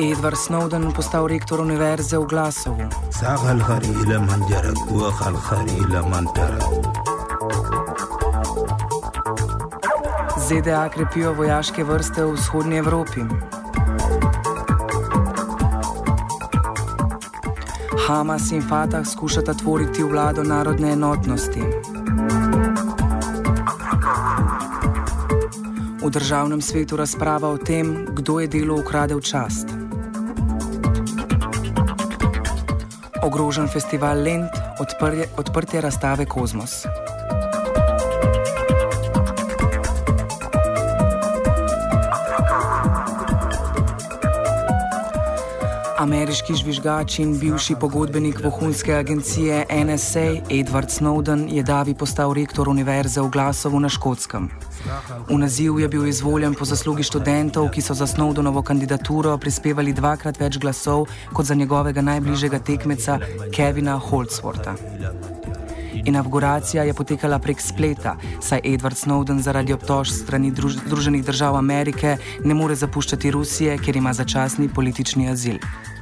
Edward Snowden postal rektor univerze v Glasgowu. ZDA krepijo vojaške vrste v vzhodnji Evropi. Hamas in Fatah skušata tvoriti vlado narodne enotnosti. V državnem svetu razprava o tem, kdo je delu ukradel čast. Ogrožen festival Lent, odprtje razstave Kozmos. Ameriški žvižgač in bivši pogodbenik vohunske agencije NSA Edward Snowden je davi postal rektor univerze v Glasgowu na Škotskem. V naziv je bil izvoljen po zaslugi študentov, ki so za Snowdenovo kandidaturo prispevali dvakrat več glasov kot za njegovega najbližjega tekmeca Kevina Holdswortha. Inavguracija je potekala prek spleta, saj Edward Snowden zaradi obtožb strani Združenih držav Amerike ne more zapuščati Rusije, kjer ima začasni politični azil.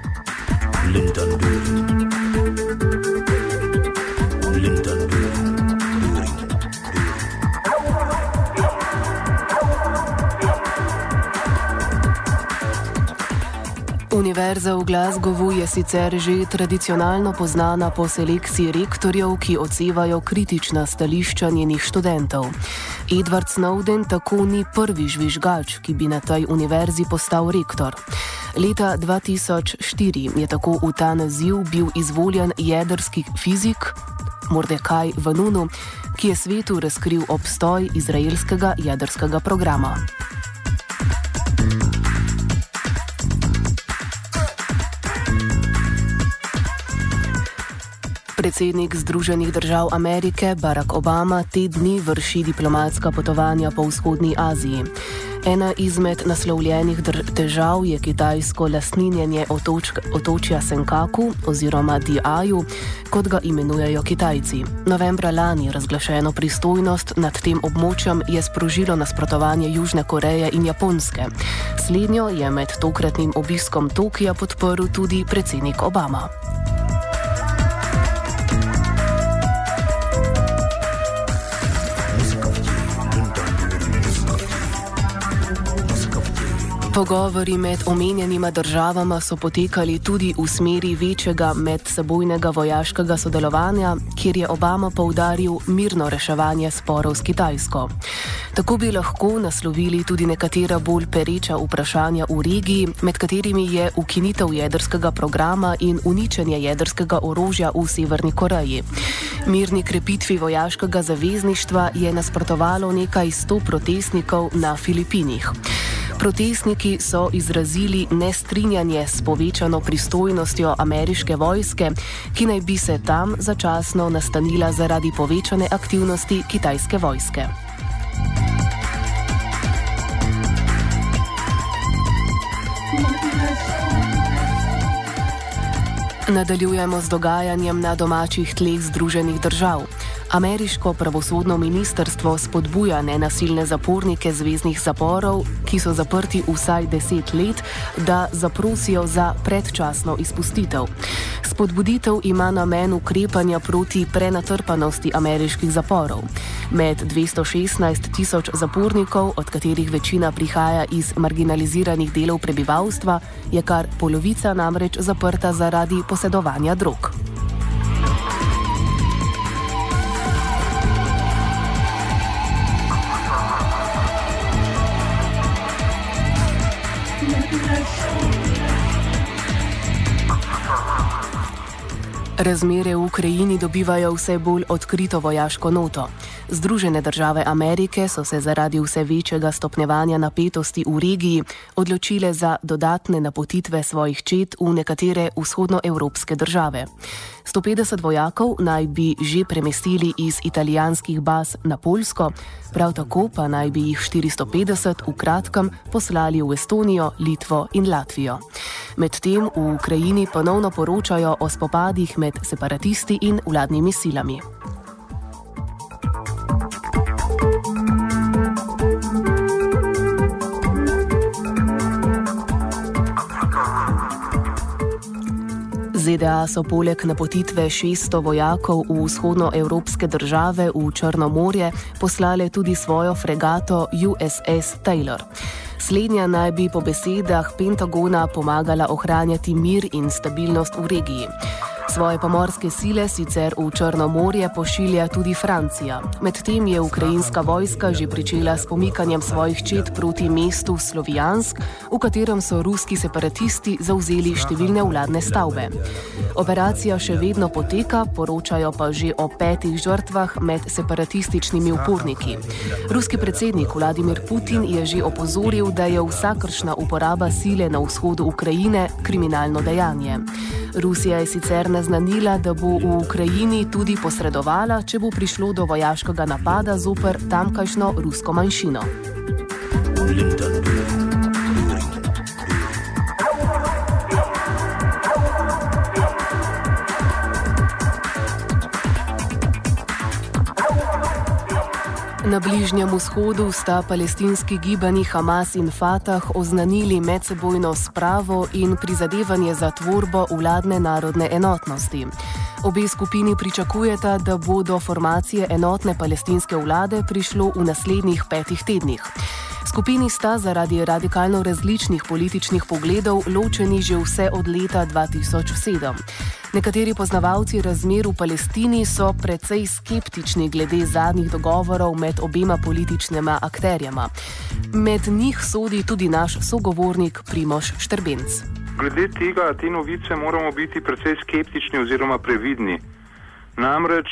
Univerza v Glasgowu je sicer že tradicionalno poznana po selekciji rektorjev, ki odsevajo kritična stališča njenih študentov. Edward Snowden tako ni prvi žvižgač, ki bi na tej univerzi postal rektor. Leta 2004 je tako v ta naziv bil izvoljen jedrski fizik Mordecai Vanunu, ki je svetu razkril obstoj izraelskega jedrskega programa. Predsednik Združenih držav Amerike Barack Obama te dni vrši diplomatska potovanja po vzhodni Aziji. Ena izmed naslovljenih težav je kitajsko lastninjenje otočja Senkaku oziroma Diaju, kot ga imenujejo Kitajci. Novembra lani razglašeno pristojnost nad tem območjem je sprožilo nasprotovanje Južne Koreje in Japonske. Slednjo je med tokratnim obiskom Tokija podprl tudi predsednik Obama. Pogovori med omenjenima državama so potekali tudi v smeri večjega medsebojnega vojaškega sodelovanja, kjer je Obama poudaril mirno reševanje sporov s Kitajsko. Tako bi lahko naslovili tudi nekatera bolj pereča vprašanja v regiji, med katerimi je ukinitev jedrskega programa in uničenje jedrskega orožja v Severni Koreji. Mirni krepitvi vojaškega zavezništva je nasprotovalo nekaj 100 protestnikov na Filipinih. Protestniki so izrazili nestrinjanje s povečano pristojnostjo ameriške vojske, ki naj bi se tam začasno nastanila zaradi povečane aktivnosti kitajske vojske. Nadaljujemo z dogajanjem na domačih tleh Združenih držav. Ameriško pravosodno ministrstvo spodbuja nenasilne zapornike zveznih zaporov, ki so zaprti vsaj 10 let, da zaprosijo za predčasno izpustitev. Spodbuditev ima namen ukrepanja proti prenatrpanosti ameriških zaporov. Med 216 tisoč zapornikov, od katerih večina prihaja iz marginaliziranih delov prebivalstva, je kar polovica namreč zaprta zaradi posedovanja drog. Razmere v Ukrajini dobivajo vse bolj odkrito vojaško noto. Združene države Amerike so se zaradi vse večjega stopnjevanja napetosti v regiji odločile za dodatne napotitve svojih čet v nekatere vzhodnoevropske države. 150 vojakov naj bi že premestili iz italijanskih baz na Poljsko, prav tako pa naj bi jih 450 v kratkem poslali v Estonijo, Litvo in Latvijo. Medtem v Ukrajini ponovno poročajo o spopadih med separatisti in vladnimi silami. ZDA so poleg napotitve 600 vojakov v vzhodnoevropske države v Črno morje poslale tudi svojo fregato USS Taylor. Slednja naj bi po besedah Pentagona pomagala ohranjati mir in stabilnost v regiji. Svoje pomorske sile sicer v Črno morje pošilja tudi Francija. Medtem je ukrajinska vojska že pričela s pomikanjem svojih čet proti mestu Slovijansk, v katerem so ruski separatisti zavzeli številne vladne stavbe. Operacija še vedno poteka, poročajo pa že o 5 žrtvah med separatističnimi uporniki. Ruski predsednik Vladimir Putin je že opozoril, da je vsakršna uporaba sile na vzhodu Ukrajine kriminalno dejanje. Rusija je sicer naznanila, da bo v Ukrajini tudi posredovala, če bo prišlo do vojaškega napada zoper tamkajšnjo rusko manjšino. Na Bližnjem vzhodu sta palestinski gibanji Hamas in Fatah oznanili medsebojno spravo in prizadevanje za tvorbo vladne narodne enotnosti. Obe skupini pričakujeta, da bo do formacije enotne palestinske vlade prišlo v naslednjih 5 tednih. Skupini sta zaradi radikalno različnih političnih pogledov ločeni že vse od leta 2007. Nekateri poznavalci razmer v Palestini so precej skeptični glede zadnjih dogovorov med obema političnima akterjema. Med njih sodi tudi naš sogovornik Primož Štrbenc. Glede tega, te novice moramo biti precej skeptični oziroma previdni. Namreč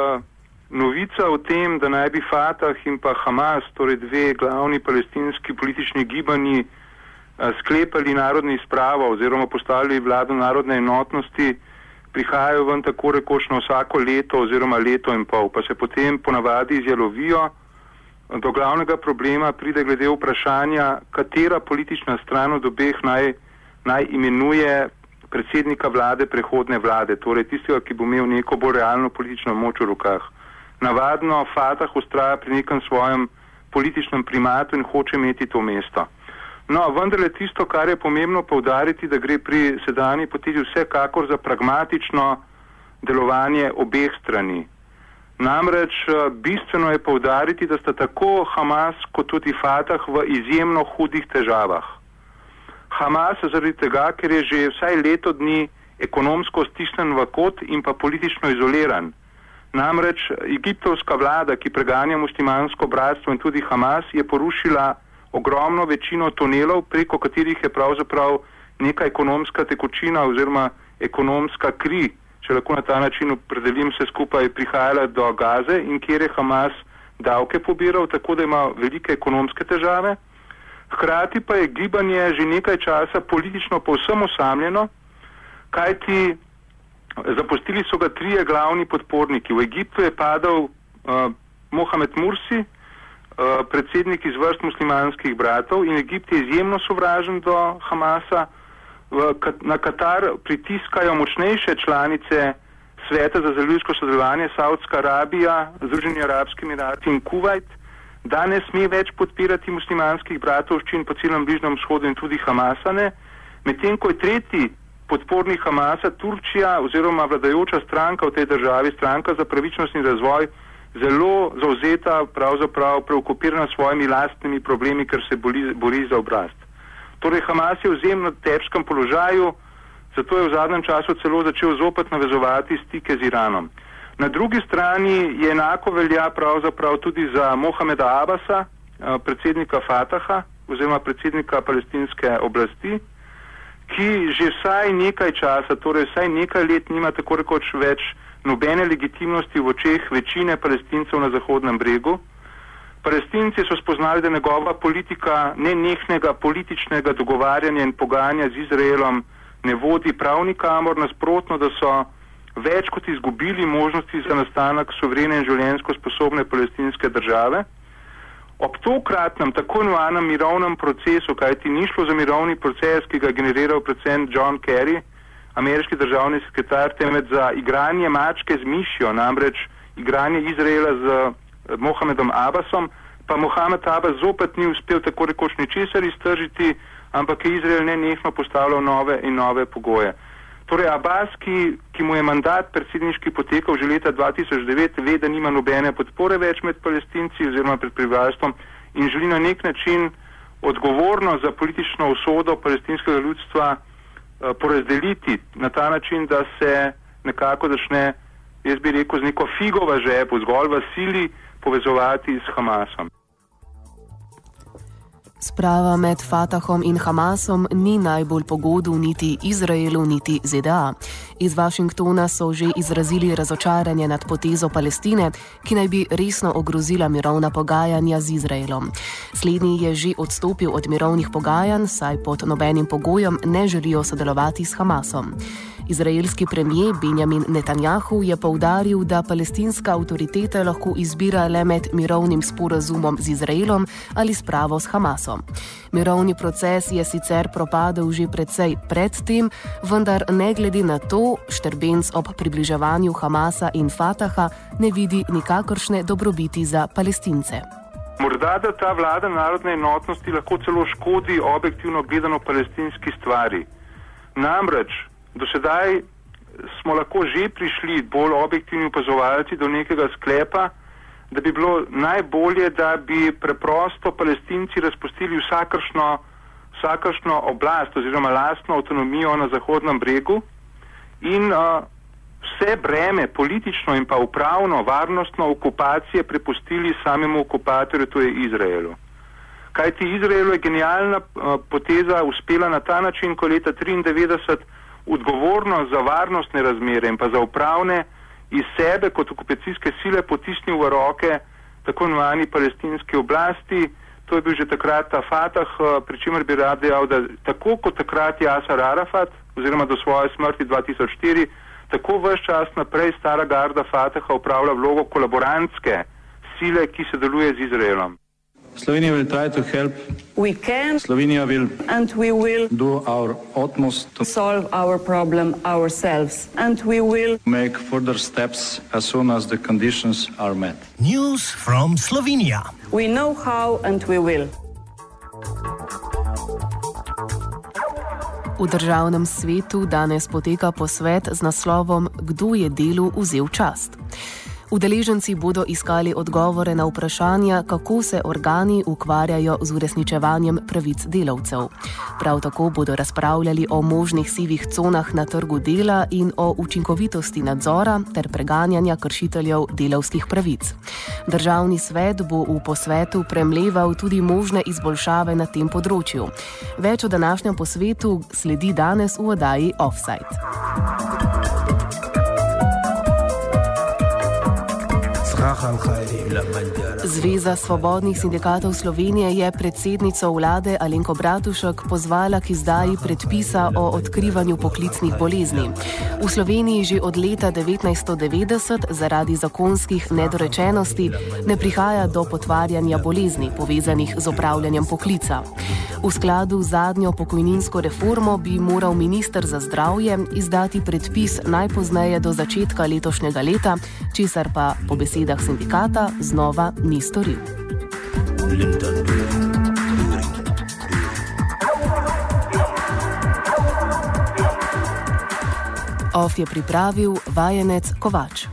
novica o tem, da naj bi Fatah in pa Hamas, torej dve glavni palestinski politični gibanji, sklepali narodno izpravo oziroma postavili vlado narodne enotnosti, prihajajo ven tako rekoč na vsako leto oziroma leto in pol, pa se potem ponavadi izjalovijo. Do glavnega problema pride glede vprašanja, katera politična stran od obeh naj imenuje predsednika vlade prehodne vlade, torej tistega, ki bo imel neko bolj realno politično moč v rokah. Navadno Fatah ustraja pri nekem svojem političnem primatu in hoče imeti to mesto. No, vendarle tisto, kar je pomembno poudariti, da gre pri sedanji potezi vsekakor za pragmatično delovanje obeh strani. Namreč bistveno je poudariti, da sta tako Hamas kot tudi Fatah v izjemno hudih težavah. Hamas zaradi tega, ker je že vsaj leto dni ekonomsko stisnen v kot in pa politično izoliran. Namreč egiptovska vlada, ki preganja muslimansko bratstvo in tudi Hamas, je porušila ogromno večino tunelov, preko katerih je pravzaprav neka ekonomska tekočina oziroma ekonomska kri, če lahko na ta način opredelim se skupaj, prihajala do Gaze in kjer je Hamas davke pobiral, tako da ima velike ekonomske težave. Hkrati pa je gibanje že nekaj časa politično povsem osamljeno, kajti zapustili so ga 3 glavni podporniki. V Egiptu je padal Mohamed Mursi, predsednik iz vrst muslimanskih bratov, in Egipt je izjemno sovražen do Hamasa. Na Katar pritiskajo močnejše članice Sveta za zalivsko sodelovanje, Saudska Arabija, Združeni arabski emirati in Kuvajt, da ne sme več podpirati muslimanskih bratovščin po celem Bližnjem vzhodu in tudi Hamasane, medtem ko je tretji podpornik Hamasa, Turčija oziroma vladajoča stranka v tej državi, stranka za pravičnost in razvoj, zelo zauzeta, pravzaprav preokupirana s svojimi lastnimi problemi, ker se bori za oblast. Torej Hamas je v izjemno težkem položaju, zato je v zadnjem času celo začel zopet navezovati stike z Iranom. Na drugi strani je enako velja pravzaprav tudi za Mohameda Abasa, predsednika Fataha oziroma predsednika palestinske oblasti, ki že vsaj nekaj časa, torej vsaj nekaj let nima tako rekoč več nobene legitimnosti v očeh večine Palestincev na Zahodnem bregu. Palestinci so spoznali, da njegova politika nenehnega političnega dogovarjanja in pogajanja z Izraelom ne vodi prav nikamor, nasprotno, da so več kot izgubili možnosti za nastanek suverene in življenjsko sposobne palestinske države. Ob tokratnem tako imenovanem mirovnem procesu, kajti ni šlo za mirovni proces, ki ga je generiral predvsem John Kerry, ameriški državni sekretar, temveč za igranje mačke z mišjo, namreč igranje Izraela z Mohamedom Abbasom, pa Mohamed Abbas zopet ni uspel tako rekoč ničesar iztržiti, ampak je Izrael nenehno postavljal nove in nove pogoje. Torej Abbas, ki mu je mandat predsedniški potekal že leta 2009, ve, da nima nobene podpore več med Palestinci oziroma pred prebivalstvom in želi na nek način odgovornost za politično usodo palestinskega ljudstva porazdeliti na ta način, da se nekako začne, jaz bi rekel, z neko figo v žepu, zgolj v sili povezovati s Hamasom. Sprava med Fatahom in Hamasom ni najbolj pogodu niti Izraelu, niti ZDA. Iz Washingtona so že izrazili razočaranje nad potezo Palestine, ki naj bi resno ogrozila mirovna pogajanja z Izraelom. Slednji je že odstopil od mirovnih pogajanj, saj pod nobenim pogojem ne želijo sodelovati s Hamasom. Izraelski premijer Benjamin Netanjahu je poudaril, da palestinska avtoriteta lahko izbira le med mirovnim sporazumom z Izraelom ali spravo s Hamasom. Mirovni proces je sicer propadel že precej pred tem, vendar ne glede na to, Štrbenc ob približevanju Hamasa in Fataha ne vidi nikakršne dobrobiti za Palestince. Morda, da ta vlada narodne enotnosti lahko celo škodi objektivno gledano palestinski stvari. Namreč, do sedaj smo lahko že prišli bolj objektivni opazovalci do nekega sklepa, da bi bilo najbolje, da bi preprosto Palestinci razpustili vsakršno oblast oziroma lastno avtonomijo na Zahodnem bregu in vse breme politično in pa upravno, varnostno okupacije prepustili samemu okupatorju, to je Izraelu. Kajti Izraelu je genialna poteza uspela na ta način, ko leta 1993 odgovornost za varnostne razmere in pa za upravne iz sebe kot okupacijske sile potisnil v roke tako imenovani palestinske oblasti. To je bil že takrat ta Fatah, pri čemer bi rad dejal, da tako kot takrat Jasar Arafat oziroma do svoje smrti 2004, tako ves čas naprej stara garda Fataha upravlja vlogo kolaborantske sile, ki se deluje z Izraelom. Slovenia will try to help. We can. Slovenia will. And we will. Do our utmost to solve our problem ourselves. And we will. Make further steps as soon as the conditions are met. News from Slovenia. We know how and we will. V državnem svetu danes poteka posvet z naslovom Kdo je delu vzel čast? Udeleženci bodo iskali odgovore na vprašanja, kako se organi ukvarjajo z uresničevanjem pravic delavcev. Prav tako bodo razpravljali o možnih sivih conah na trgu dela in o učinkovitosti nadzora ter preganjanja kršiteljev delavskih pravic. Državni svet bo v posvetu premleval tudi možne izboljšave na tem področju. Več o današnjem posvetu sledi danes v oddaji Offside. Zveza svobodnih sindikatov Slovenije je predsednico vlade Alenko Bratušek pozvala k izdaji predpisa o odkrivanju poklicnih bolezni. V Sloveniji že od leta 1990 zaradi zakonskih nedorečenosti ne prihaja do potvarjanja bolezni, povezanih z opravljanjem poklica. V skladu z zadnjo pokojninsko reformo bi moral minister za zdravje izdati predpis najpozneje do začetka letošnjega leta, česar pa po besedah sindikata znova ni storil. OF je pripravil vajenec Kovač.